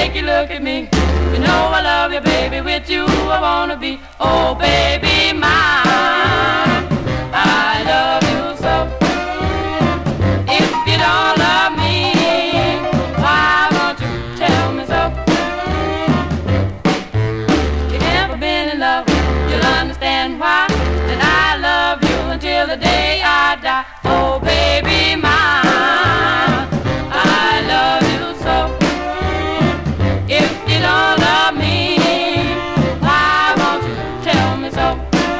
make you look at me. You know I love you, baby, with you I wanna be. Oh, baby, mine, I love you so. If you don't love me, why won't you tell me so? If you ever been in love, you'll understand why. That I love you until the day I die. Oh, baby, mine, I love you so. If you don't love me, why won't you tell me so?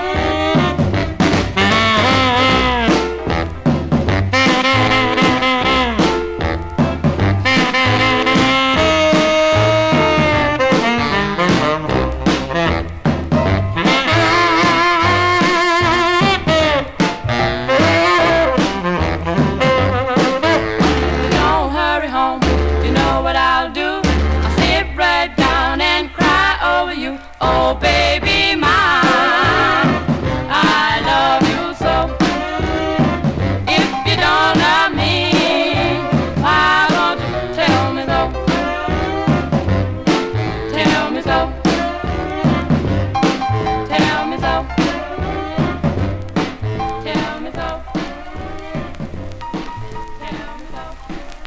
Don't hurry home, you know what I'll do. I'll sit right down and cry over you. Oh, baby, mine, I love you so. If you don't love me, why won't you tell me so? Tell me so.